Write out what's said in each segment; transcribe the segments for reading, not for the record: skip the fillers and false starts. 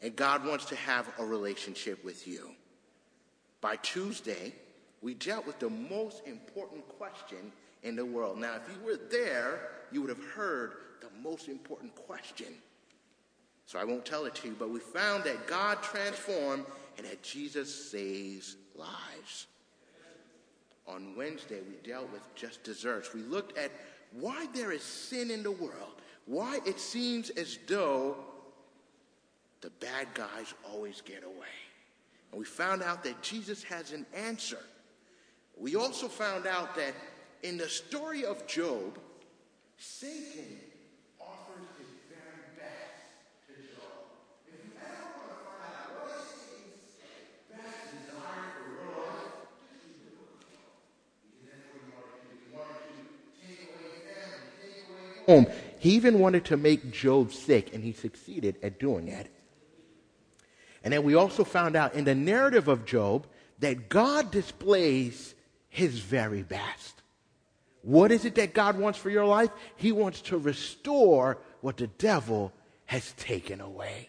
And God wants to have a relationship with you. By Tuesday, we dealt with the most important question in the world. Now, if you were there, you would have heard the most important question. So I won't tell it to you, but we found that God transformed and that Jesus saves lives. On Wednesday, we dealt with just desserts. We looked at why there is sin in the world, why it seems as though the bad guys always get away. And we found out that Jesus has an answer. We also found out that in the story of Job, Satan offers his very best to Job. If you ever want to find out what is Satan's best desire for your life, just read the book of Job. Because that's what he wanted to do. He wanted to take away family, take away home. He even wanted to make Job sick, and he succeeded at doing that. And then we also found out in the narrative of Job that God displays his very best. What is it that God wants for your life? He wants to restore what the devil has taken away.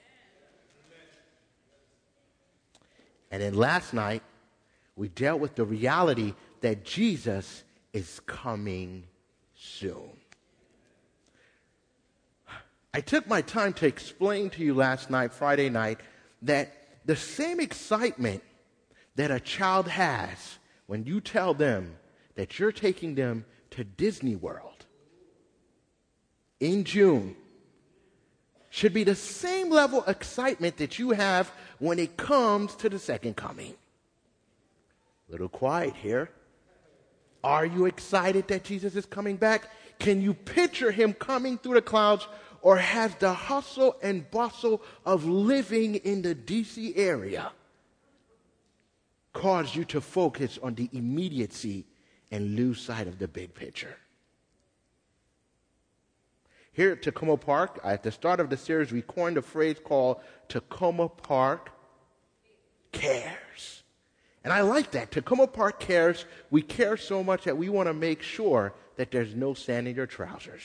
And then last night, we dealt with the reality that Jesus is coming soon. I took my time to explain to you last night, Friday night, that the same excitement that a child has when you tell them that you're taking them to Disney World in June should be the same level of excitement that you have when it comes to the second coming. A little quiet here. Are you excited that Jesus is coming back? Can you picture him coming through the clouds? Or has the hustle and bustle of living in the D.C. area caused you to focus on the immediacy and lose sight of the big picture? Here at Takoma Park, at the start of the series, we coined a phrase called Takoma Park Cares. And I like that. Takoma Park Cares. We care so much that we want to make sure that there's no sand in your trousers.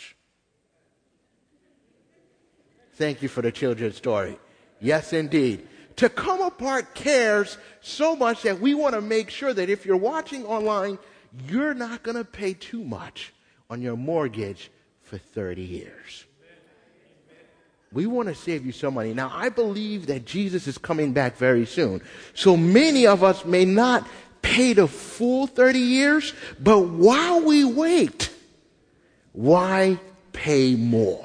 Thank you for the children's story. Yes, indeed. Takoma Park cares so much that we want to make sure that if you're watching online, you're not going to pay too much on your mortgage for 30 years. We want to save you some money. Now, I believe that Jesus is coming back very soon. So many of us may not pay the full 30 years, but while we wait, why pay more?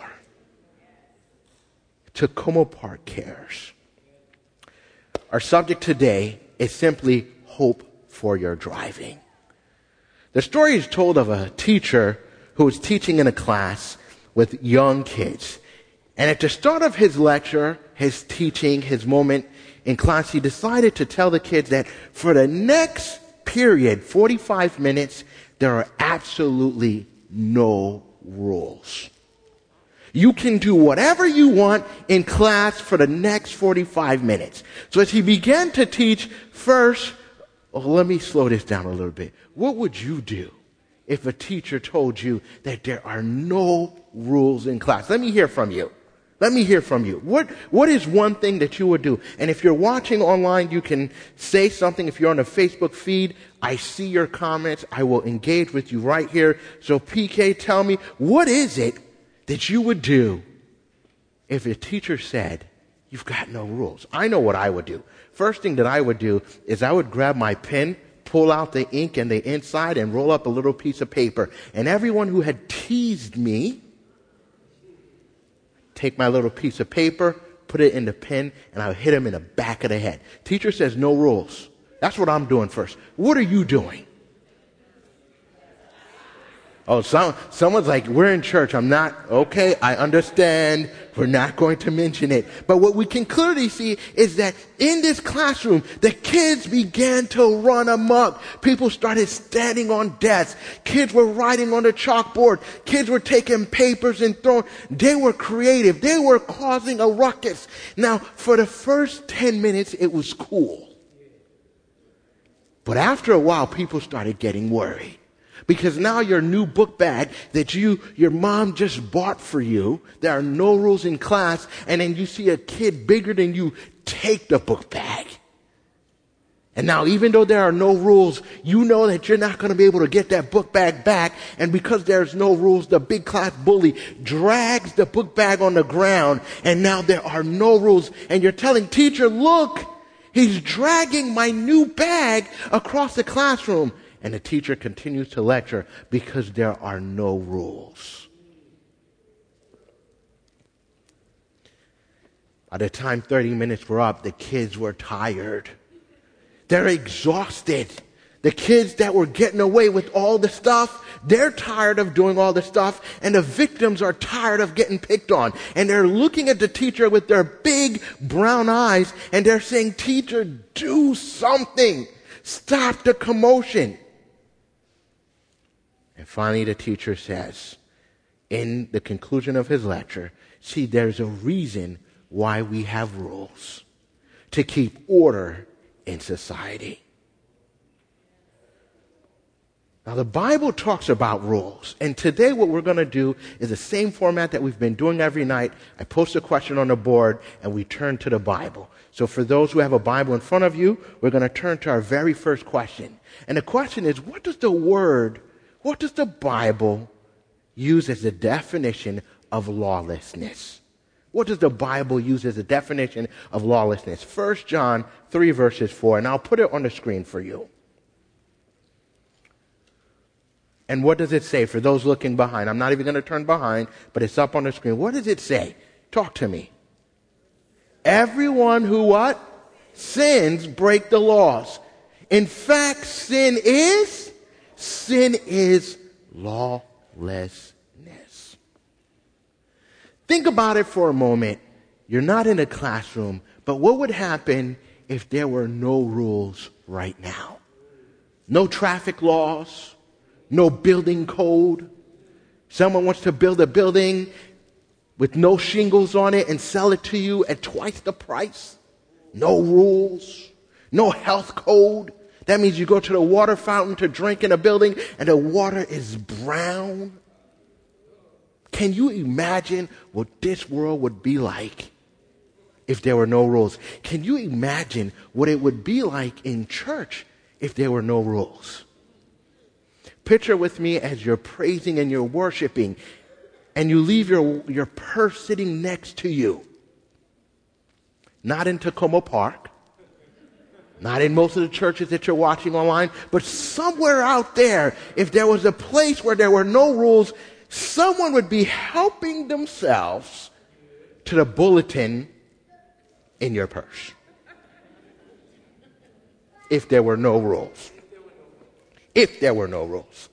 Takoma Park Cares. Our subject today is simply hope for your driving. The story is told of a teacher who was teaching in a class with young kids. And at the start of his lecture, his teaching, his moment in class, he decided to tell the kids that for the next period, 45 minutes, there are absolutely no rules. You can do whatever you want in class for the next 45 minutes. So as he began to teach, first, let me slow this down a little bit. What would you do if a teacher told you that there are no rules in class? Let me hear from you. Let me hear from you. What is one thing that you would do? And if you're watching online, you can say something. If you're on the Facebook feed, I see your comments. I will engage with you right here. So PK, tell me, what is it that you would do if a teacher said, you've got no rules? I know what I would do. First thing that I would do is I would grab my pen, pull out the ink and the inside, and roll up a little piece of paper. And everyone who had teased me, take my little piece of paper, put it in the pen, and I would hit him in the back of the head. Teacher says no rules. That's what I'm doing first. What are you doing? Oh, someone's like, we're in church. I'm not. Okay, I understand. We're not going to mention it. But what we can clearly see is that in this classroom, the kids began to run amok. People started standing on desks. Kids were writing on the chalkboard. Kids were taking papers and throwing. They were creative. They were causing a ruckus. Now, for the first 10 minutes, it was cool. But after a while, people started getting worried. Because now your new book bag that your mom just bought for you, there are no rules in class, and then you see a kid bigger than you take the book bag. And now, even though there are no rules, you know that you're not going to be able to get that book bag back. And because there's no rules, the big class bully drags the book bag on the ground. And now there are no rules. And you're telling teacher, look, he's dragging my new bag across the classroom. And the teacher continues to lecture because there are no rules. By the time 30 minutes were up, the kids were tired. They're exhausted. The kids that were getting away with all the stuff, they're tired of doing all the stuff, and the victims are tired of getting picked on. And they're looking at the teacher with their big brown eyes, and they're saying, teacher, do something. Stop the commotion. And finally the teacher says, in the conclusion of his lecture, see, there's a reason why we have rules. To keep order in society. Now, the Bible talks about rules, and today what we're going to do is the same format that we've been doing every night. I post a question on the board, and we turn to the Bible. So for those who have a Bible in front of you, we're going to turn to our very first question. And the question is, what does the Bible use as a definition of lawlessness? What does the Bible use as a definition of lawlessness? 1 John 3 verses 4, and I'll put it on the screen for you. And what does it say for those looking behind? I'm not even going to turn behind, but it's up on the screen. What does it say? Talk to me. Everyone who what? Sins break the laws. In fact, sin is lawlessness. Think about it for a moment. You're not in a classroom, but what would happen if there were no rules right now? No traffic laws, no building code. Someone wants to build a building with no shingles on it and sell it to you at twice the price. No rules, no health code. That means you go to the water fountain to drink in a building and the water is brown. Can you imagine what this world would be like if there were no rules? Can you imagine what it would be like in church if there were no rules? Picture with me as you're praising and you're worshiping and you leave your purse sitting next to you. Not in Tacoma Park, not in most of the churches that you're watching online, but somewhere out there, if there was a place where there were no rules, someone would be helping themselves to the bulletin in your purse. If there were no rules. If there were no rules.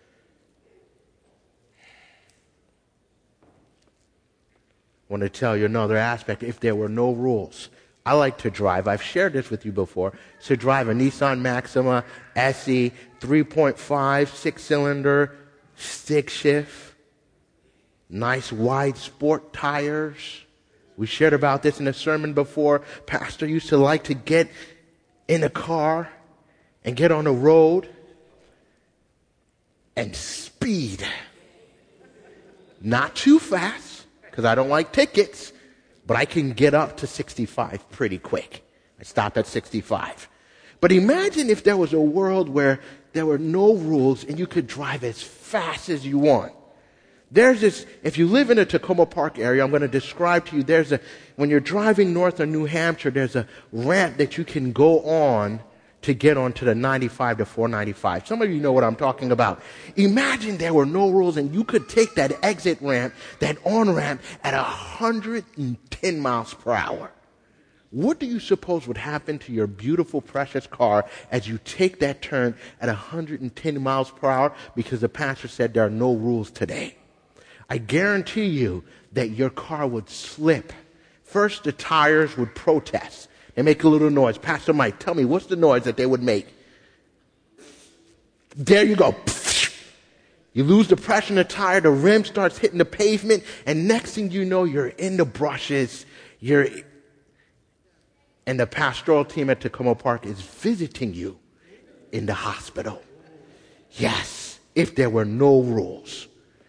I want to tell you another aspect. If there were no rules, I like to drive. I've shared this with you before. To drive a Nissan Maxima SE 3.5 6-cylinder stick shift. Nice wide sport tires. We shared about this in a sermon before. Pastor used to like to get in a car and get on the road and speed. Not too fast, because I don't like tickets, but I can get up to 65 pretty quick. I stop at 65. But imagine if there was a world where there were no rules and you could drive as fast as you want. There's this, if you live in the Tacoma Park area, I'm going to describe to you, when you're driving north of New Hampshire, there's a ramp that you can go on to get onto the 95 to 495. Some of you know what I'm talking about. Imagine there were no rules and you could take that exit ramp, that on-ramp at 110 miles per hour. What do you suppose would happen to your beautiful, precious car as you take that turn at 110 miles per hour? Because the pastor said there are no rules today. I guarantee you that your car would slip. First, the tires would protest. They make a little noise. Pastor Mike, tell me, what's the noise that they would make? There you go. You lose the pressure in the tire, the rim starts hitting the pavement, and next thing you know, you're in the brushes, and the pastoral team at Tacoma Park is visiting you in the hospital. Yes, if there were no rules.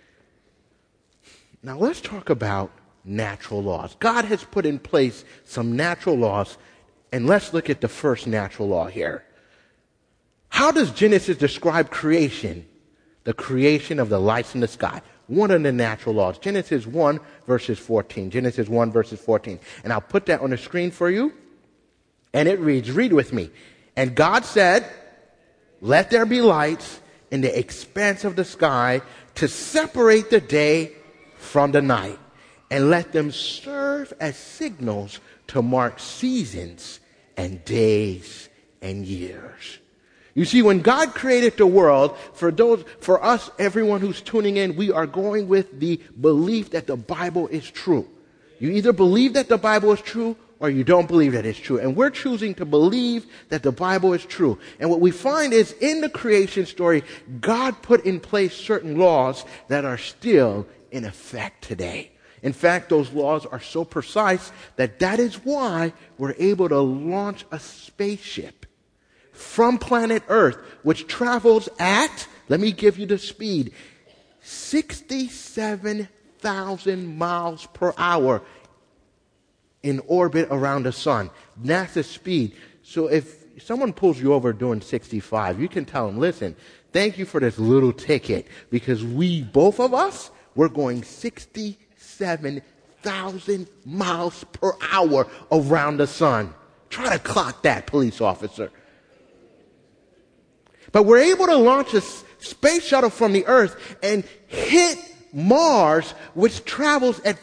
Now let's talk about natural laws. God has put in place some natural laws, and let's look at the first natural law here. How does Genesis describe creation? The creation of the lights in the sky. One of the natural laws. Genesis 1 verses 14. Genesis 1 verses 14. And I'll put that on the screen for you. And it reads, read with me. And God said, let there be lights in the expanse of the sky to separate the day from the night, and let them serve as signals to mark seasons and days and years. You see, when God created the world, for us, everyone who's tuning in, we are going with the belief that the Bible is true. You either believe that the Bible is true or you don't believe that it's true. And we're choosing to believe that the Bible is true. And what we find is in the creation story, God put in place certain laws that are still in effect today. In fact, those laws are so precise that is why we're able to launch a spaceship from planet Earth, which travels at, let me give you the speed, 67,000 miles per hour in orbit around the sun. NASA's speed. So if someone pulls you over doing 65, you can tell them, listen, thank you for this little ticket, because both of us, we're going 67,000 miles per hour around the sun. Try to clock that, police officer. But we're able to launch a space shuttle from the Earth and hit Mars, which travels at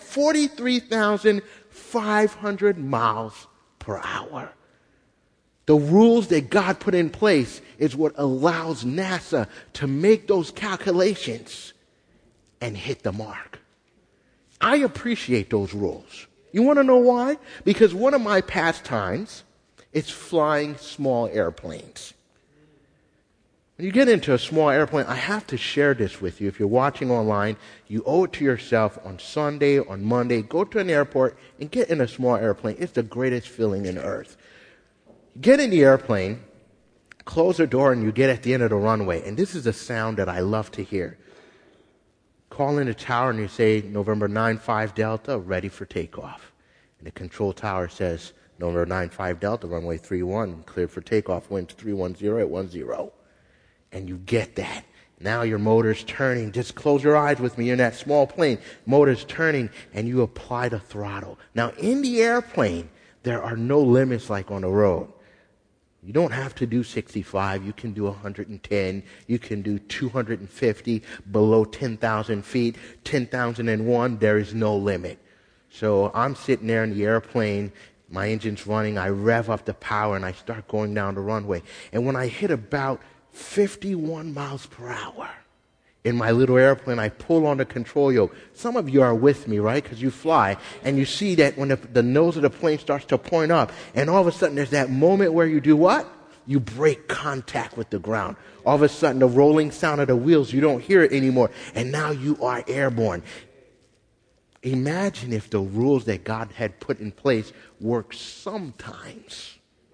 43,500 miles per hour. The rules that God put in place is what allows NASA to make those calculations and hit the mark. I appreciate those rules. You want to know why? Because one of my pastimes is flying small airplanes. When you get into a small airplane, I have to share this with you. If you're watching online, you owe it to yourself on Sunday, on Monday, go to an airport and get in a small airplane. It's the greatest feeling on earth. You get in the airplane, close the door, and you get at the end of the runway. And this is a sound that I love to hear. Call in the tower and you say, November 95 Delta, ready for takeoff. And the control tower says, November 95 Delta, runway 31, cleared for takeoff, winds 310 at 10. And you get that. Now your motor's turning. Just close your eyes with me. You're in that small plane. Motor's turning, and you apply the throttle. Now, in the airplane, there are no limits like on the road. You don't have to do 65. You can do 110. You can do 250 below 10,000 feet. 10,001, there is no limit. So I'm sitting there in the airplane. My engine's running. I rev up the power, and I start going down the runway. And when I hit about 51 miles per hour in my little airplane, I pull on the control yoke. Some of you are with me, right? Because you fly, and you see that when the nose of the plane starts to point up, and all of a sudden there's that moment where you do what? You break contact with the ground. All of a sudden the rolling sound of the wheels, you don't hear it anymore, and now you are airborne. Imagine if the rules that God had put in place worked sometimes.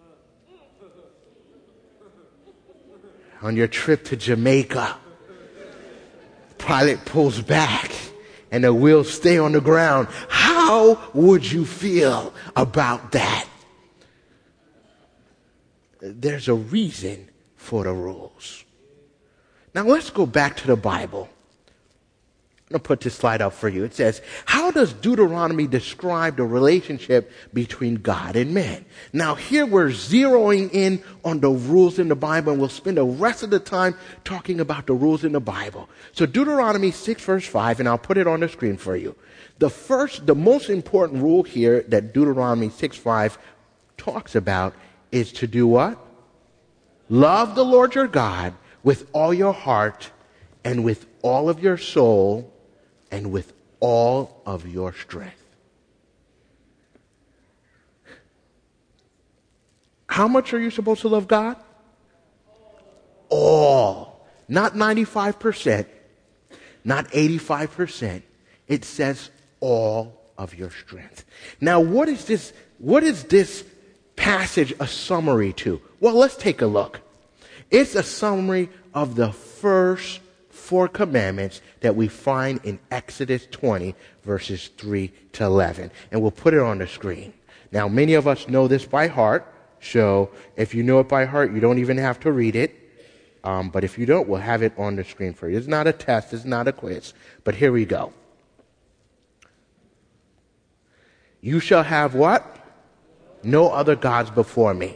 On your trip to Jamaica, pilot pulls back and the wheels stay on the ground. How would you feel about that? There's a reason for the rules. Now let's go back to the Bible. I'm going to put this slide up for you. It says, how does Deuteronomy describe the relationship between God and man? Now here we're zeroing in on the rules in the Bible, and we'll spend the rest of the time talking about the rules in the Bible. So Deuteronomy 6 verse 5, and I'll put it on the screen for you. The most important rule here that Deuteronomy 6:5 talks about is to do what? Love the Lord your God with all your heart and with all of your soul and with all of your strength. How much are you supposed to love God? All. Not 95%, not 85%. It says all of your strength. Now, what is this passage a summary to? Well, let's take a look. It's a summary of the first 4 commandments that we find in Exodus 20, verses 3 to 11. And we'll put it on the screen. Now, many of us know this by heart, so if you know it by heart, you don't even have to read it. But if you don't, we'll have it on the screen for you. It's not a test, it's not a quiz, but here we go. You shall have what? No other gods before me.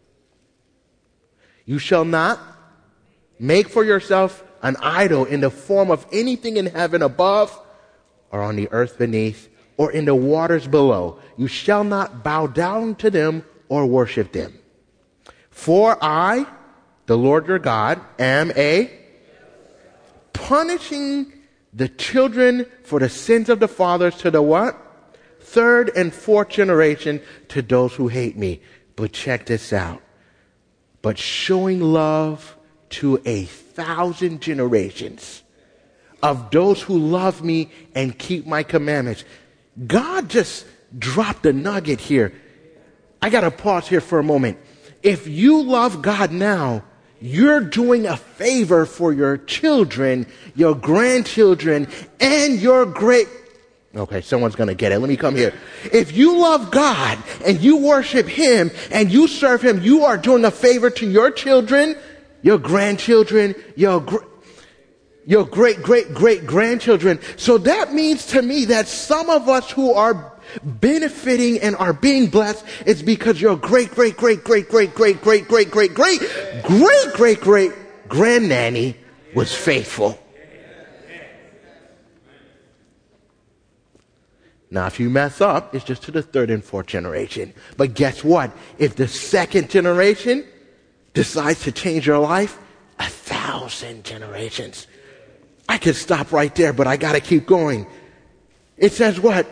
You shall not make for yourself an idol in the form of anything in heaven above or on the earth beneath or in the waters below. You shall not bow down to them or worship them. For I, the Lord your God, am punishing the children for the sins of the fathers to the what? 3rd and 4th generation to those who hate me. But check this out. But showing love to 1,000 generations of those who love me and keep my commandments. God just dropped a nugget here. I got to pause here for a moment. If you love God now, you're doing a favor for your children, your grandchildren, and your great... Okay, someone's going to get it. Let me come here. If you love God and you worship Him and you serve Him, you are doing a favor to your children, your grandchildren, your great-great-great-grandchildren. So that means to me that some of us who are benefiting and are being blessed is because your great-great-great-great-great-great-great-great-great-great-great-grandnanny was faithful. Now, if you mess up, it's just to the 3rd and 4th generation. But guess what? If the 2nd generation decides to change your life, 1,000 generations. I could stop right there, but I got to keep going. It says what?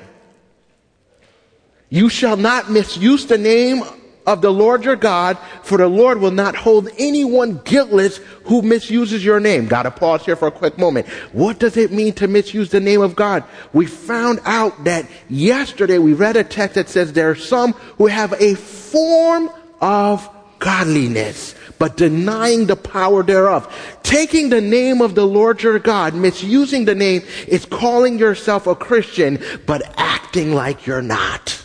You shall not misuse the name of the Lord your God, for the Lord will not hold anyone guiltless who misuses your name. Got to pause here for a quick moment. What does it mean to misuse the name of God? We found out that yesterday we read a text that says there are some who have a form of godliness, but denying the power thereof. Taking the name of the Lord your God, misusing the name, is calling yourself a Christian, but acting like you're not.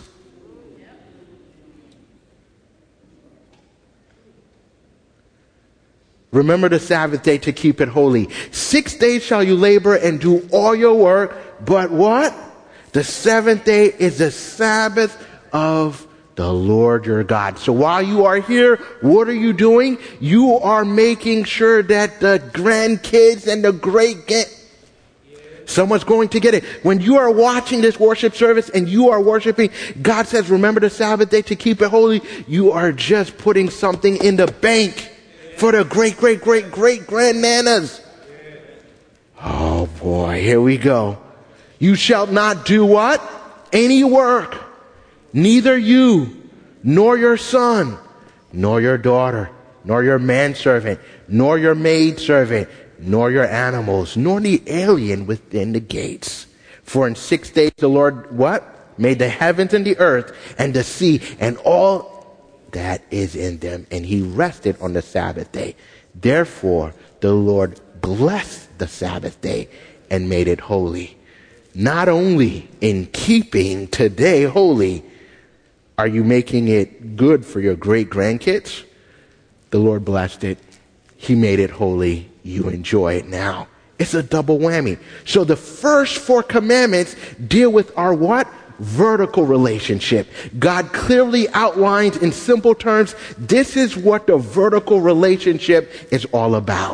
Remember the Sabbath day to keep it holy. 6 days shall you labor and do all your work, but what? The 7th day is the Sabbath of the Lord your God. So while you are here, what are you doing? You are making sure that the grandkids and the someone's going to get it. When you are watching this worship service and you are worshiping, God says, remember the Sabbath day to keep it holy. You are just putting something in the bank for the great-great-great-great-grandnanas. Oh boy, here we go. You shall not do what? Any work. Neither you, nor your son, nor your daughter, nor your manservant, nor your maidservant, nor your animals, nor the alien within the gates. For in 6 days the Lord, what? Made the heavens and the earth and the sea and all that is in them, and He rested on the Sabbath day. Therefore, the Lord blessed the Sabbath day and made it holy. Not only in keeping today holy, are you making it good for your great-grandkids? The Lord blessed it. He made it holy. You enjoy it now. It's a double whammy. So the first 4 commandments deal with our what? Vertical relationship. God clearly outlines in simple terms, this is what the vertical relationship is all about.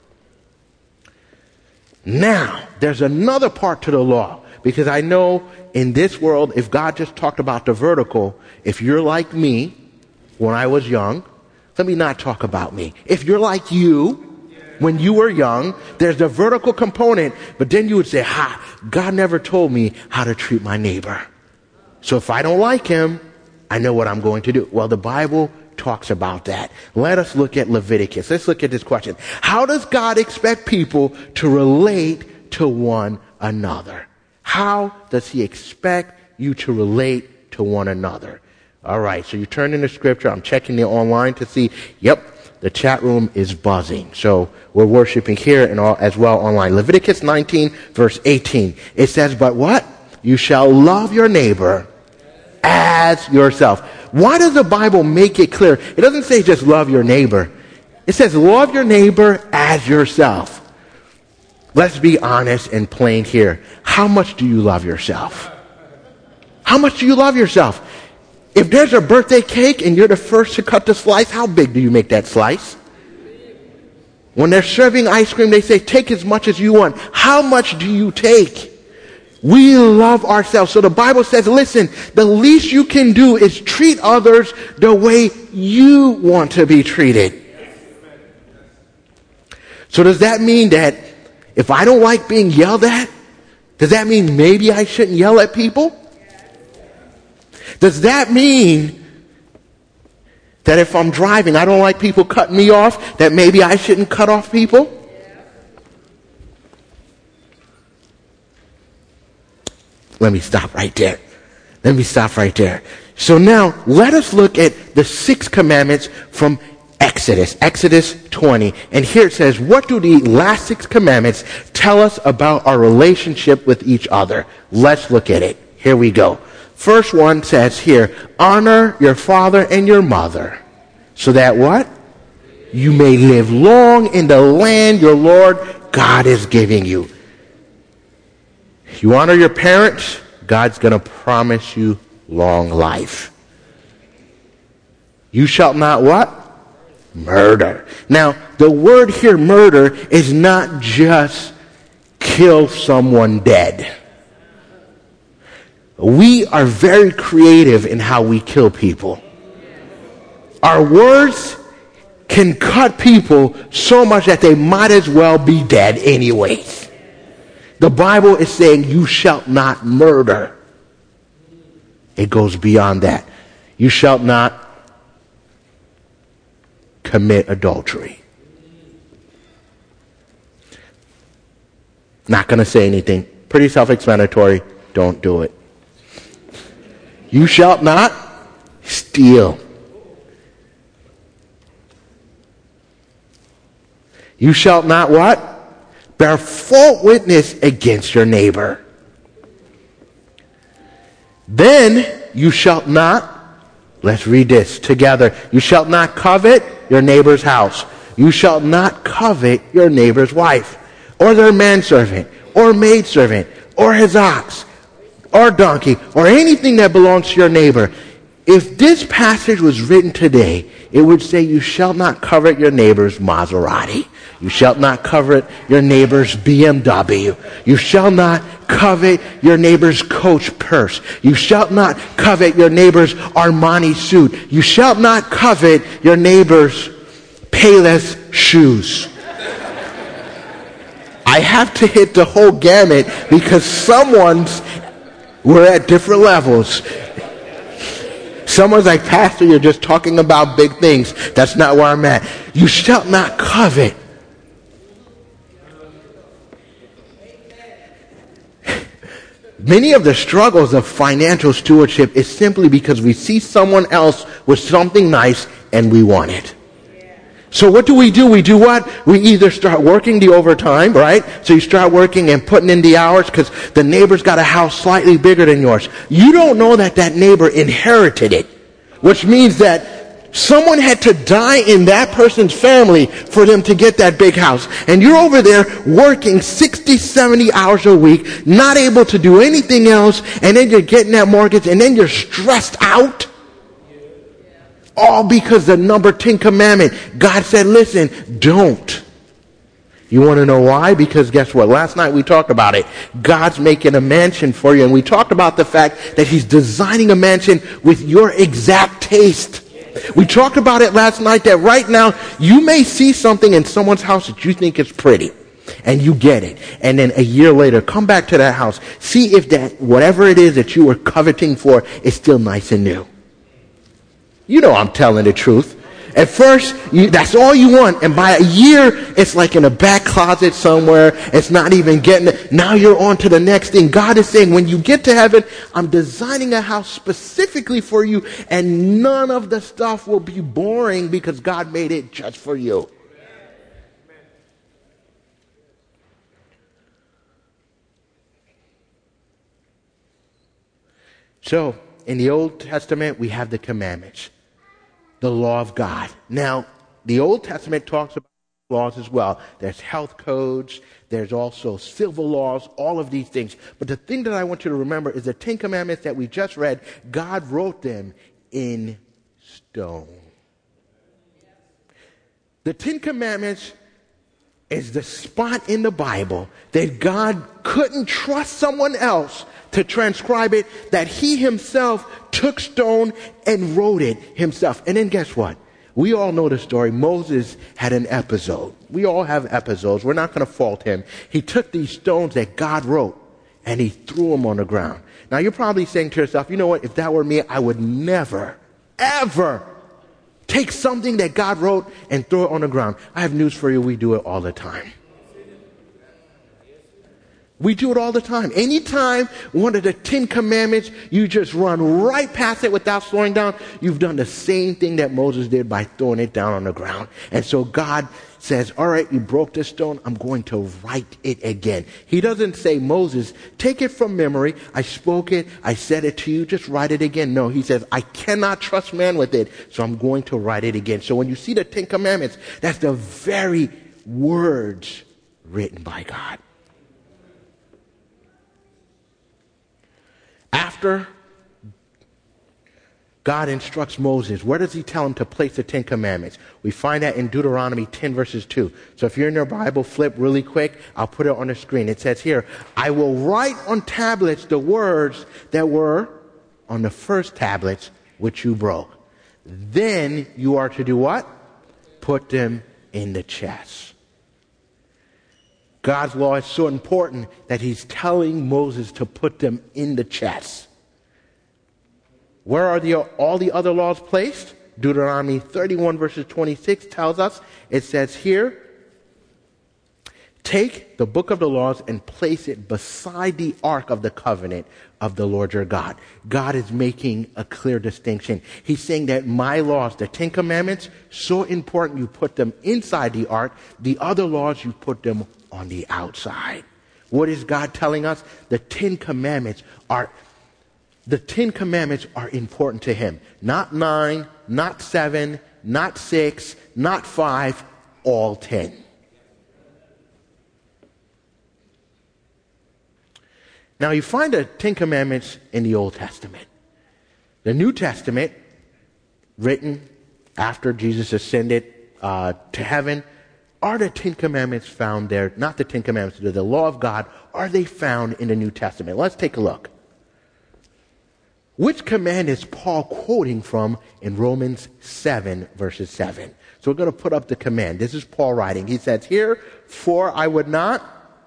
Now, there's another part to the law, because I know in this world, if God just talked about the vertical, if you're like me when I was young, let me not talk about me. If you're like you when you were young, there's the vertical component, but then you would say, God never told me how to treat my neighbor. So if I don't like him, I know what I'm going to do. Well, the Bible talks about that. Let us look at Leviticus. Let's look at this question. How does God expect people to relate to one another? How does He expect you to relate to one another? All right, so you turn into Scripture. I'm checking it online to see, The chat room is buzzing. So we're worshiping here and all as well online. Leviticus 19, verse 18. It says, but what? You shall love your neighbor as yourself. Why does the Bible make it clear? It doesn't say just love your neighbor. It says love your neighbor as yourself. Let's be honest and plain here. How much do you love yourself? How much do you love yourself? If there's a birthday cake and you're the first to cut the slice, how big do you make that slice? When they're serving ice cream, they say, take as much as you want. How much do you take? We love ourselves. So the Bible says, listen, the least you can do is treat others the way you want to be treated. So does that mean that if I don't like being yelled at, does that mean maybe I shouldn't yell at people? Does that mean that if I'm driving, I don't like people cutting me off, that maybe I shouldn't cut off people? Let me stop right there. So now, let us look at the 6 commandments from Exodus 20. And here it says, what do the last 6 commandments tell us about our relationship with each other? Let's look at it. Here we go. First one says here, honor your father and your mother, so that what? You may live long in the land your Lord God is giving you. You honor your parents, God's going to promise you long life. You shall not what? Murder. Now, the word here, murder, is not just kill someone dead. We are very creative in how we kill people. Our words can cut people so much that they might as well be dead anyways. The Bible is saying you shall not murder. It goes beyond that. You shall not commit adultery. Not going to say anything. Pretty self-explanatory. Don't do it. You shall not steal. You shall not what? Bear false witness against your neighbor. Then you shall not, let's read this together. You shall not covet your neighbor's house. You shall not covet your neighbor's wife, or their manservant, or maidservant, or his ox, or donkey, or anything that belongs to your neighbor. If this passage was written today, it would say you shall not covet your neighbor's Maserati. You shall not covet your neighbor's BMW. You shall not covet your neighbor's Coach purse. You shall not covet your neighbor's Armani suit. You shall not covet your neighbor's Payless shoes. I have to hit the whole gamut because we're at different levels. Someone's like, Pastor, you're just talking about big things. That's not where I'm at. You shall not covet. Many of the struggles of financial stewardship is simply because we see someone else with something nice and we want it. So what do? We do what? We either start working the overtime, right? So you start working and putting in the hours because the neighbor's got a house slightly bigger than yours. You don't know that neighbor inherited it, which means that someone had to die in that person's family for them to get that big house. And you're over there working 60, 70 hours a week, not able to do anything else, and then you're getting that mortgage, and then you're stressed out. All because the number 10 commandment. God said, listen, don't. You want to know why? Because guess what? Last night we talked about it. God's making a mansion for you. And we talked about the fact that he's designing a mansion with your exact taste. We talked about it last night that right now you may see something in someone's house that you think is pretty. And you get it. And then a year later, come back to that house. See if that, whatever it is that you were coveting for, is still nice and new. You know I'm telling the truth. At first, that's all you want. And by a year, it's like in a back closet somewhere. It's not even getting it. Now you're on to the next thing. God is saying, when you get to heaven, I'm designing a house specifically for you. And none of the stuff will be boring because God made it just for you. So, in the Old Testament, we have the commandments, the law of God. Now, the Old Testament talks about laws as well. There's health codes, there's also civil laws, all of these things. But the thing that I want you to remember is the Ten Commandments that we just read, God wrote them in stone. The Ten Commandments is the spot in the Bible that God couldn't trust someone else to transcribe it, that he himself took stone and wrote it himself. And then guess what? We all know the story. Moses had an episode. We all have episodes. We're not going to fault him. He took these stones that God wrote and he threw them on the ground. Now you're probably saying to yourself, you know what? If that were me, I would never, ever take something that God wrote and throw it on the ground. I have news for you. We do it all the time. We do it all the time. Anytime one of the 10 commandments, you just run right past it without slowing down, you've done the same thing that Moses did by throwing it down on the ground. And so God says, all right, you broke this stone, I'm going to write it again. He doesn't say, Moses, take it from memory. I spoke it, I said it to you, just write it again. No, he says, I cannot trust man with it, so I'm going to write it again. So when you see the 10 commandments, that's the very words written by God. After God instructs Moses, where does he tell him to place the 10 commandments? We find that in Deuteronomy 10 verses 2. So if you're in your Bible, flip really quick. I'll put it on the screen. It says here, I will write on tablets the words that were on the first tablets which you broke. Then you are to do what? Put them in the chest. God's law is so important that he's telling Moses to put them in the chest. Where are all the other laws placed? Deuteronomy 31 verses 26 tells us, it says here, take the book of the laws and place it beside the ark of the covenant of the Lord your God. God is making a clear distinction. He's saying that my laws, the 10 commandments, so important you put them inside the ark. The other laws, you put them on the outside. What is God telling us? The 10 commandments are important to him. Not 9, not 7, not 6, not 5, all 10. Now you find the 10 commandments in the Old Testament. The New Testament, written after Jesus ascended to heaven, are the 10 commandments found there? Not the 10 commandments, the law of God. Are they found in the New Testament? Let's take a look. Which command is Paul quoting from in Romans 7 verses 7? So we're going to put up the command. This is Paul writing. He says here, for I would not,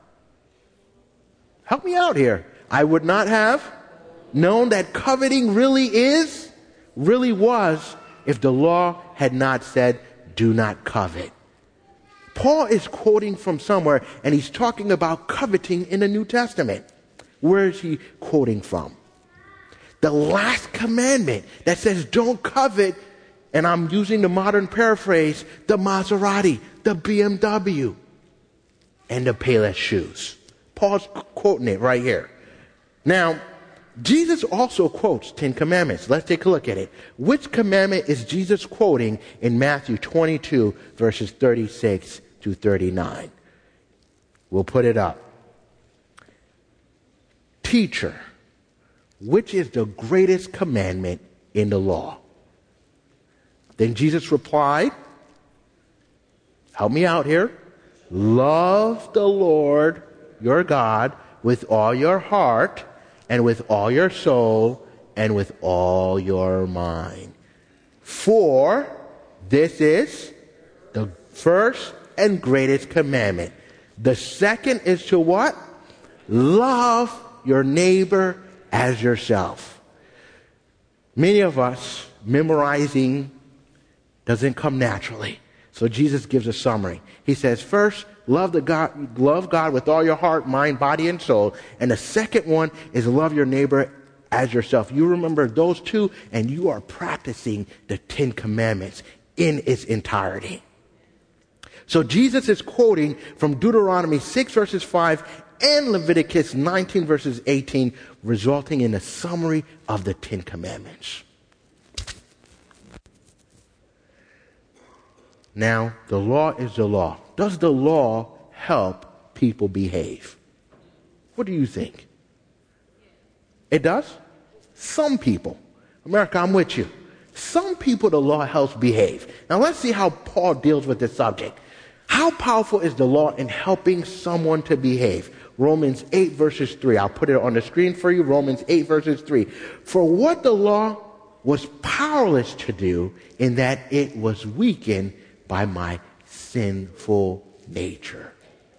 help me out here, I would not have known that coveting really was, if the law had not said, do not covet. Paul is quoting from somewhere, and he's talking about coveting in the New Testament. Where is he quoting from? The last commandment that says don't covet, and I'm using the modern paraphrase, the Maserati, the BMW, and the Payless shoes. Paul's quoting it right here. Now, Jesus also quotes 10 commandments. Let's take a look at it. Which commandment is Jesus quoting in Matthew 22, verses 36 to 39? We'll put it up. Teacher, which is the greatest commandment in the law? Then Jesus replied, help me out here. Love the Lord your God with all your heart and with all your soul and with all your mind. For this is the first and greatest commandment. The second is to what? Love your neighbor as yourself. Many of us memorizing doesn't come naturally. So Jesus gives a summary. He says, first, love God with all your heart, mind, body, and soul. And the second one is love your neighbor as yourself. You remember those two, and you are practicing the 10 Commandments in its entirety. So Jesus is quoting from Deuteronomy 6 verses 5 and Leviticus 19 verses 18, resulting in a summary of the 10 Commandments. Now, the law is the law. Does the law help people behave? What do you think? It does? Some people. America, I'm with you. Some people the law helps behave. Now let's see how Paul deals with this subject. How powerful is the law in helping someone to behave? Romans 8 verses 3. I'll put it on the screen for you. Romans 8 verses 3. For what the law was powerless to do, in that it was weakened by my sinful nature.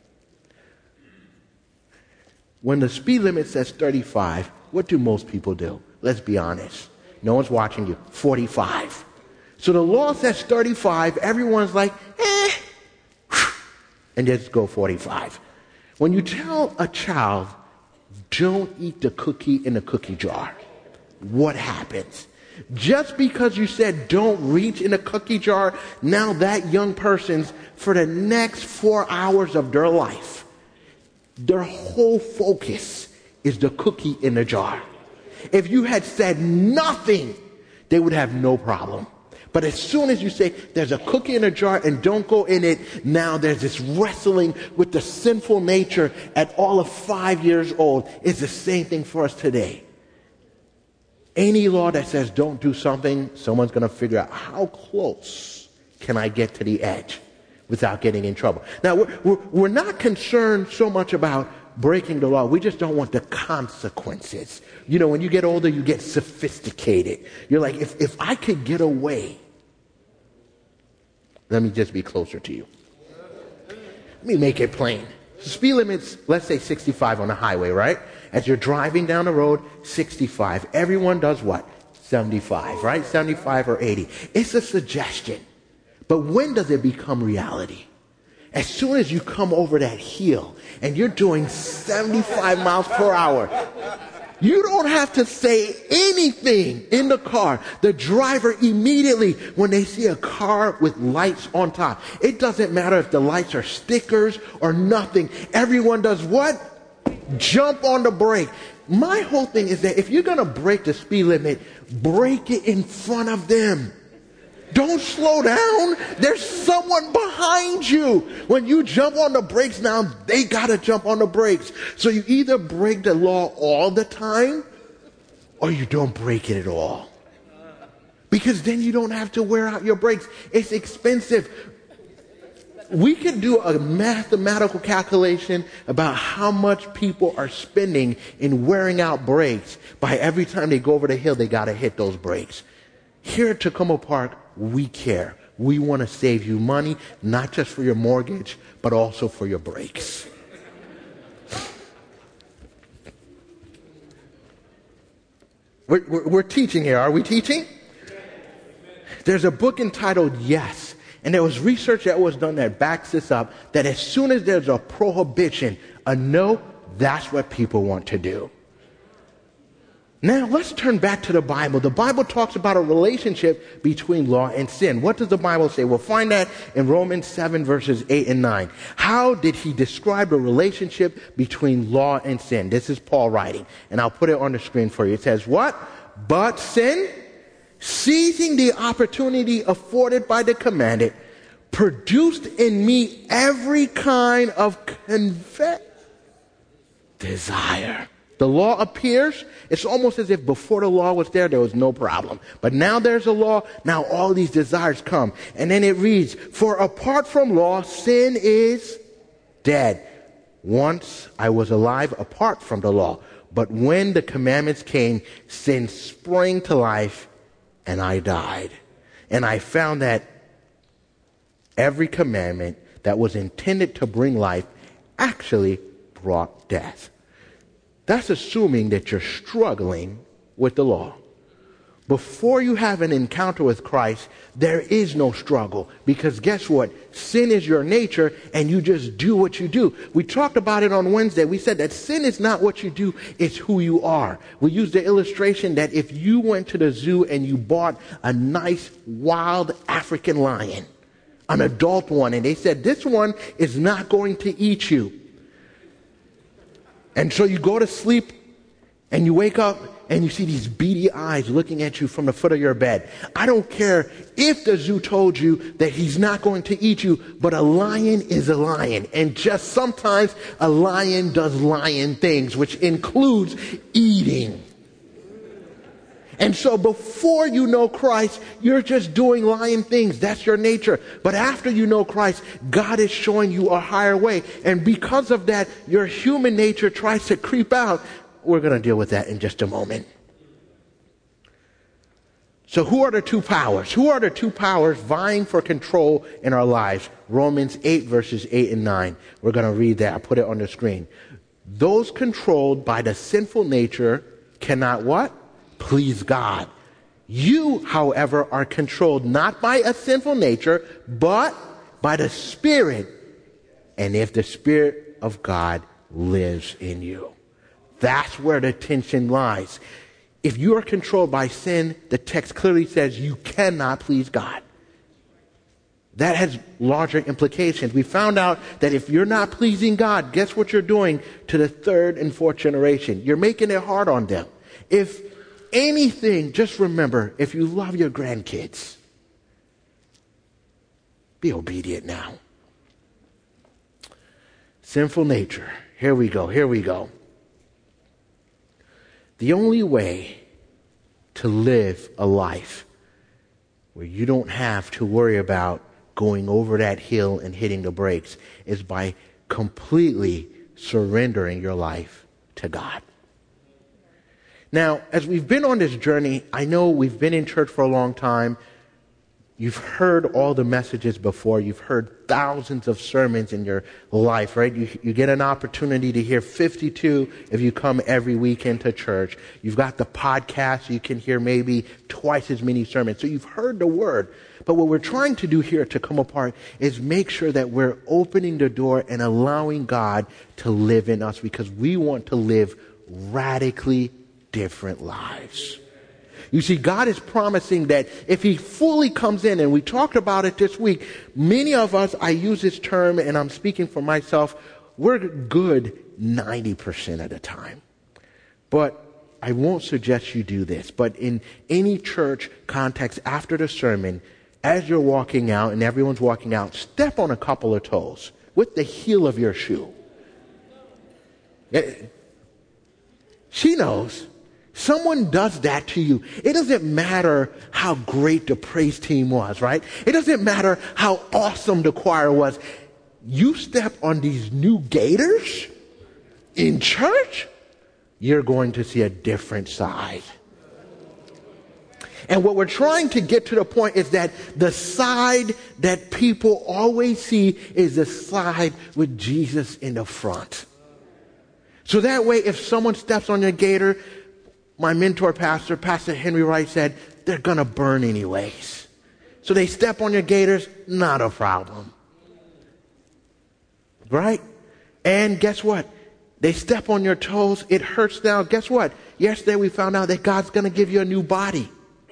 When the speed limit says 35, what do most people do? Let's be honest. No one's watching you. 45. So the law says 35. Everyone's like, and just go 45. When you tell a child, don't eat the cookie in the cookie jar, what happens? Just because you said don't reach in a cookie jar, now that young person's, for the next 4 hours of their life, their whole focus is the cookie in the jar. If you had said nothing, they would have no problem. But as soon as you say there's a cookie in a jar and don't go in it, now there's this wrestling with the sinful nature at all of 5 years old. It's the same thing for us today. Any law that says don't do something, someone's going to figure out how close can I get to the edge without getting in trouble. Now, we're not concerned so much about breaking the law. We just don't want the consequences. You know, when you get older, you get sophisticated. You're like, if I could get away, let me just be closer to you. Let me make it plain. Speed limit's, let's say 65 on the highway, right? As you're driving down the road, 65. Everyone does what? 75, right? 75 or 80. It's a suggestion. But when does it become reality? As soon as you come over that hill and you're doing 75 miles per hour, you don't have to say anything in the car. The driver immediately, when they see a car with lights on top, it doesn't matter if the lights are stickers or nothing. Everyone does what? Jump on the brake. My whole thing is that if you're going to break the speed limit, break it in front of them. Don't slow down. There's someone behind you. When you jump on the brakes now, they got to jump on the brakes. So you either break the law all the time or you don't break it at all. Because then you don't have to wear out your brakes. It's expensive. We can do a mathematical calculation about how much people are spending in wearing out brakes by every time they go over the hill, they got to hit those brakes. Here at Tacoma Park, we care. We want to save you money, not just for your mortgage, but also for your brakes. We're teaching here. Are we teaching? There's a book entitled Yes. And there was research that was done that backs this up, that as soon as there's a prohibition, a no, that's what people want to do. Now, let's turn back to the Bible. The Bible talks about a relationship between law and sin. What does the Bible say? We'll find that in Romans 7, verses 8 and 9. How did he describe the relationship between law and sin? This is Paul writing, and I'll put it on the screen for you. It says, what? But sin, seizing the opportunity afforded by the commanded, produced in me every kind of desire. The law appears. It's almost as if before the law was there was no problem. But now there's a law. Now all these desires come. And then it reads, for apart from law, sin is dead. Once I was alive apart from the law. But when the commandments came, sin sprang to life and I died. And I found that every commandment that was intended to bring life actually brought death. That's assuming that you're struggling with the law. Before you have an encounter with Christ, there is no struggle. Because guess what? Sin is your nature, and you just do what you do. We talked about it on Wednesday. We said that sin is not what you do, it's who you are. We used the illustration that if you went to the zoo and you bought a nice wild African lion, an adult one, and they said, this one is not going to eat you. And so you go to sleep and you wake up and you see these beady eyes looking at you from the foot of your bed. I don't care if the zoo told you that he's not going to eat you, but a lion is a lion. And just sometimes a lion does lion things, which includes eating. And so before you know Christ, you're just doing lion things. That's your nature. But after you know Christ, God is showing you a higher way. And because of that, your human nature tries to creep out. We're going to deal with that in just a moment. So who are the two powers? Who are the two powers vying for control in our lives? Romans 8 verses 8 and 9. We're going to read that. I'll put it on the screen. Those controlled by the sinful nature cannot what? Please God. You, however, are controlled not by a sinful nature, but by the Spirit. And if the Spirit of God lives in you. That's where the tension lies. If you are controlled by sin, the text clearly says you cannot please God. That has larger implications. We found out that if you're not pleasing God, guess what you're doing to the third and fourth generation? You're making it hard on them. If anything, just remember, if you love your grandkids, be obedient now. Sinful nature. Here we go. The only way to live a life where you don't have to worry about going over that hill and hitting the brakes is by completely surrendering your life to God. Now, as we've been on this journey, I know we've been in church for a long time. You've heard all the messages before. You've heard thousands of sermons in your life, right? You get an opportunity to hear 52 if you come every weekend to church. You've got the podcast. You can hear maybe twice as many sermons. So you've heard the word. But what we're trying to do here to Come Apart is make sure that we're opening the door and allowing God to live in us because we want to live radically different lives. You see, God is promising that if he fully comes in, and we talked about it this week, many of us, I use this term and I'm speaking for myself, we're good 90% of the time. But I won't suggest you do this, but in any church context after the sermon, as you're walking out and everyone's walking out, step on a couple of toes with the heel of your shoe. She knows. Someone does that to you. It doesn't matter how great the praise team was, right? It doesn't matter how awesome the choir was. You step on these new gators in church, you're going to see a different side. And what we're trying to get to the point is that the side that people always see is the side with Jesus in the front. So that way, if someone steps on your gator, my mentor pastor, Pastor Henry Wright, said, they're going to burn anyways. So they step on your gators, not a problem. Right? And guess what? They step on your toes, it hurts now. Guess what? Yesterday we found out that God's going to give you a new body.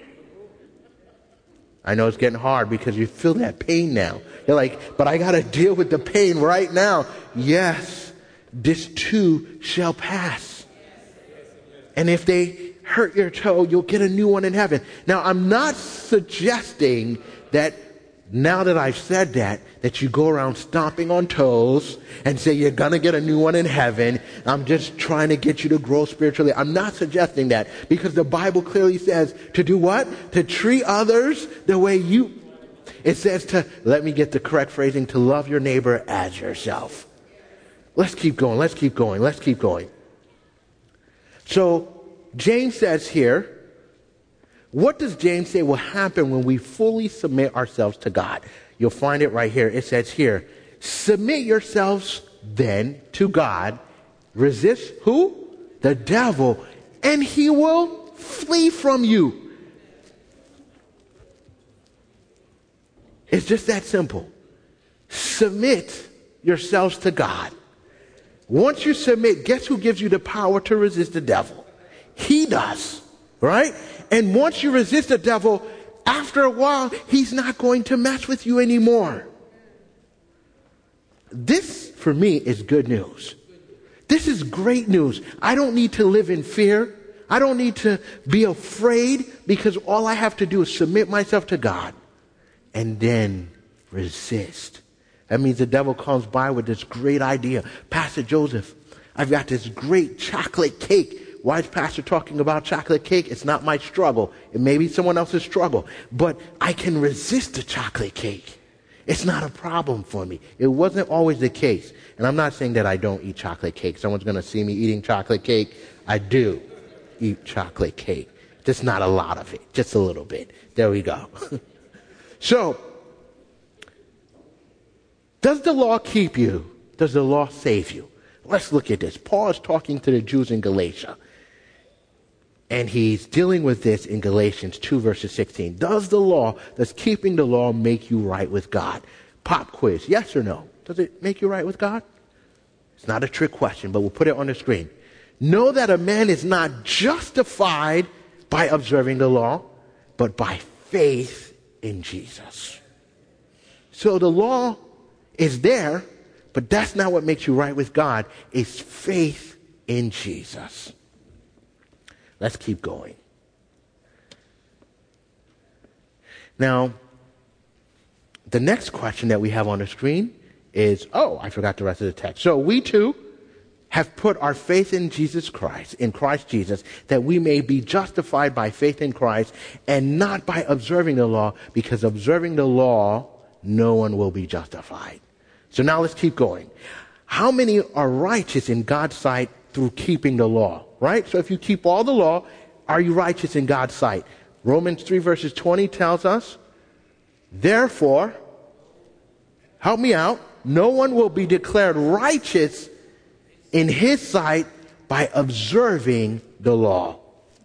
I know it's getting hard because you feel that pain now. You're like, but I got to deal with the pain right now. Yes, this too shall pass. And if they hurt your toe, you'll get a new one in heaven. Now, I'm not suggesting that now that I've said that you go around stomping on toes and say you're going to get a new one in heaven. I'm just trying to get you to grow spiritually. I'm not suggesting that because the Bible clearly says to do what? To treat others the way you... It says to, let me get the correct phrasing, to love your neighbor as yourself. Let's keep going. So, James says here, what does James say will happen when we fully submit ourselves to God? You'll find it right here. It says here, submit yourselves then to God. Resist who? The devil. And he will flee from you. It's just that simple. Submit yourselves to God. Once you submit, guess who gives you the power to resist the devil? He does, right? And once you resist the devil, after a while, he's not going to mess with you anymore. This, for me, is good news. This is great news. I don't need to live in fear. I don't need to be afraid, because all I have to do is submit myself to God and then resist. That means the devil comes by with this great idea. Pastor Joseph, I've got this great chocolate cake. Why is Pastor talking about chocolate cake? It's not my struggle. It may be someone else's struggle. But I can resist the chocolate cake. It's not a problem for me. It wasn't always the case. And I'm not saying that I don't eat chocolate cake. Someone's going to see me eating chocolate cake. I do eat chocolate cake. Just not a lot of it. Just a little bit. There we go. So, does the law keep you? Does the law save you? Let's look at this. Paul is talking to the Jews in Galatia. And he's dealing with this in Galatians 2 verses 16. Does keeping the law make you right with God? Pop quiz, yes or no? Does it make you right with God? It's not a trick question, but we'll put it on the screen. Know that a man is not justified by observing the law, but by faith in Jesus. So the law is there, but that's not what makes you right with God. It's faith in Jesus. Let's keep going. Now, the next question that we have on the screen is, I forgot the rest of the text. So we too have put our faith in Jesus Christ, in Christ Jesus, that we may be justified by faith in Christ and not by observing the law, because observing the law, no one will be justified. So now let's keep going. How many are righteous in God's sight through keeping the law, right? So if you keep all the law, are you righteous in God's sight? Romans 3 verses 20 tells us, therefore, help me out, no one will be declared righteous in his sight by observing the law.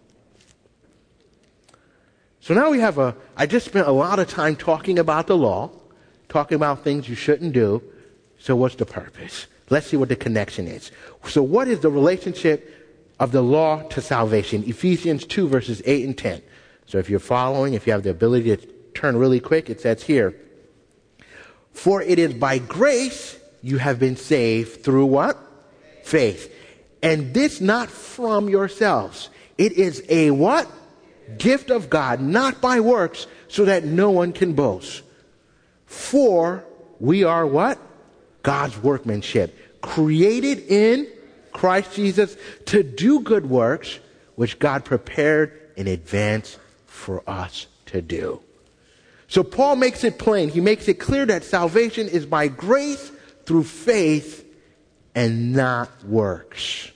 So now I just spent a lot of time talking about the law, talking about things you shouldn't do. So what's the purpose? Let's see what the connection is. So what is the relationship of the law to salvation? Ephesians 2 verses 8 and 10. So if you're following, if you have the ability to turn really quick, it says here, for it is by grace you have been saved through what? Faith. And this not from yourselves. It is a what? Gift of God, not by works, so that no one can boast. For we are what? God's workmanship, created in Christ Jesus to do good works, which God prepared in advance for us to do. So Paul makes it plain. He makes it clear that salvation is by grace through faith and not works.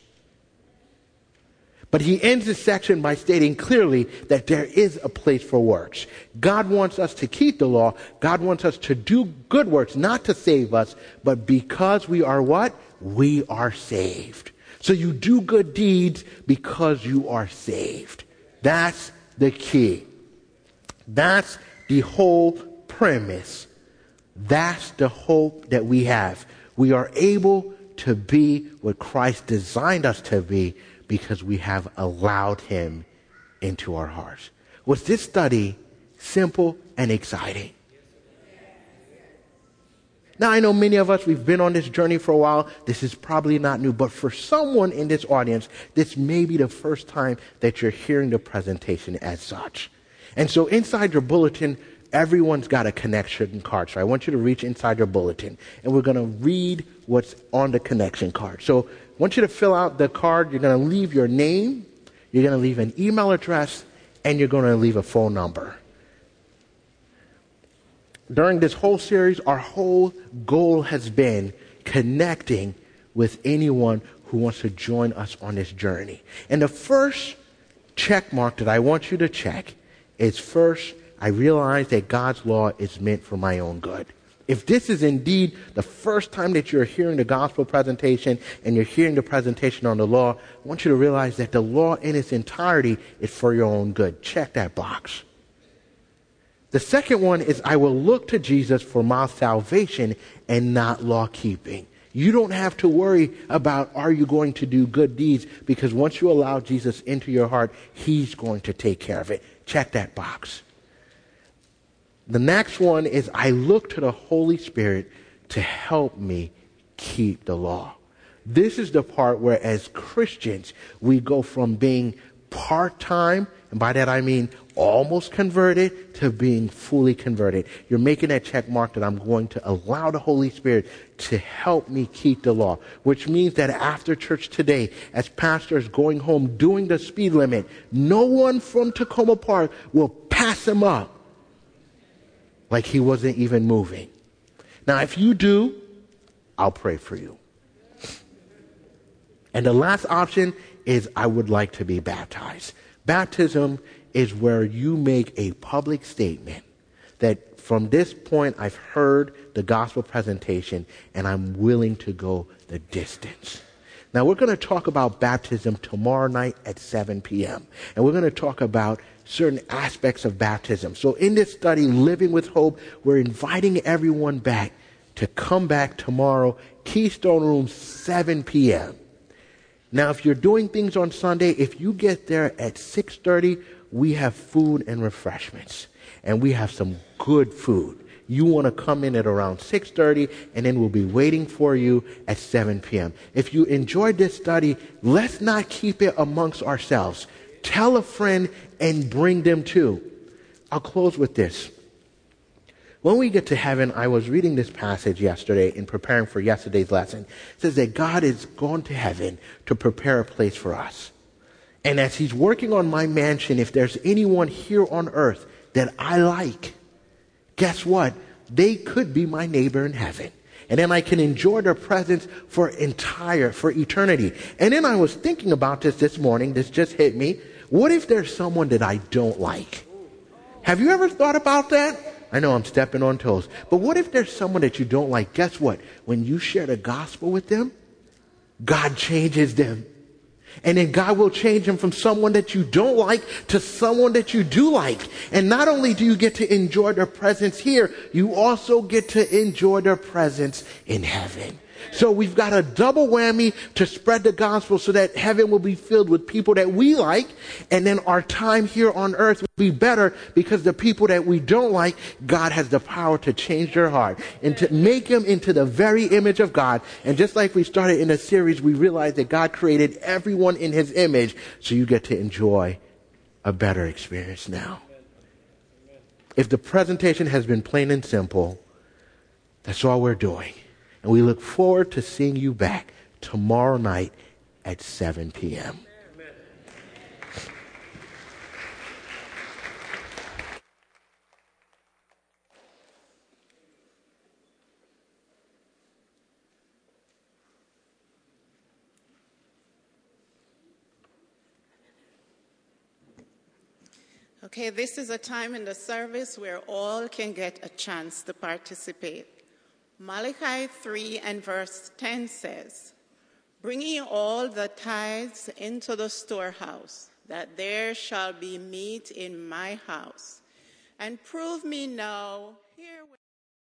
But he ends this section by stating clearly that there is a place for works. God wants us to keep the law. God wants us to do good works, not to save us, but because we are what? We are saved. So you do good deeds because you are saved. That's the key. That's the whole premise. That's the hope that we have. We are able to be what Christ designed us to be because we have allowed him into our hearts. Was this study simple and exciting? Now, I know many of us, we've been on this journey for a while. This is probably not new, but for someone in this audience, this may be the first time that you're hearing the presentation as such. And so inside your bulletin, everyone's got a connection card. So I want you to reach inside your bulletin, and we're going to read what's on the connection card. So I want you to fill out the card. You're going to leave your name, you're going to leave an email address, and you're going to leave a phone number. During this whole series, our whole goal has been connecting with anyone who wants to join us on this journey. And the first check mark that I want you to check is, first, I realize that God's law is meant for my own good. If this is indeed the first time that you're hearing the gospel presentation and you're hearing the presentation on the law, I want you to realize that the law in its entirety is for your own good. Check that box. The second one is I will look to Jesus for my salvation and not law keeping. You don't have to worry about are you going to do good deeds, because once you allow Jesus into your heart, he's going to take care of it. Check that box. The next one is I look to the Holy Spirit to help me keep the law. This is the part where as Christians, we go from being part-time, and by that I mean almost converted, to being fully converted. You're making that check mark that I'm going to allow the Holy Spirit to help me keep the law, which means that after church today, as pastors going home doing the speed limit, no one from Tacoma Park will pass him up like he wasn't even moving. Now, if you do, I'll pray for you. And the last option is I would like to be baptized. Baptism is where you make a public statement that from this point I've heard the gospel presentation and I'm willing to go the distance. Now we're going to talk about baptism tomorrow night at 7 p.m. And we're going to talk about certain aspects of baptism. So in this study, Living with Hope, we're inviting everyone back to come back tomorrow, Keystone Room, 7 p.m. Now, if you're doing things on Sunday, if you get there at 6:30, we have food and refreshments. And we have some good food. You want to come in at around 6:30, and then we'll be waiting for you at 7 p.m. If you enjoyed this study, let's not keep it amongst ourselves. Tell a friend and bring them too. I'll close with this. When we get to heaven, I was reading this passage yesterday in preparing for yesterday's lesson. It says that God is gone to heaven to prepare a place for us. And as he's working on my mansion, if there's anyone here on earth that I like, guess what? They could be my neighbor in heaven. And then I can enjoy their presence for eternity. And then I was thinking about this morning. This just hit me. What if there's someone that I don't like? Have you ever thought about that? I know I'm stepping on toes. But what if there's someone that you don't like? Guess what? When you share the gospel with them, God changes them. And then God will change them from someone that you don't like to someone that you do like. And not only do you get to enjoy their presence here, you also get to enjoy their presence in heaven. So we've got a double whammy to spread the gospel so that heaven will be filled with people that we like, and then our time here on earth will be better because the people that we don't like, God has the power to change their heart and to make them into the very image of God. And just like we started in a series, we realized that God created everyone in his image, so you get to enjoy a better experience now. If the presentation has been plain and simple, that's all we're doing. And we look forward to seeing you back tomorrow night at 7 p.m. Okay, this is a time in the service where all can get a chance to participate. Malachi 3 and verse 10 says, "Bring ye all the tithes into the storehouse, that there shall be meat in my house. And prove me now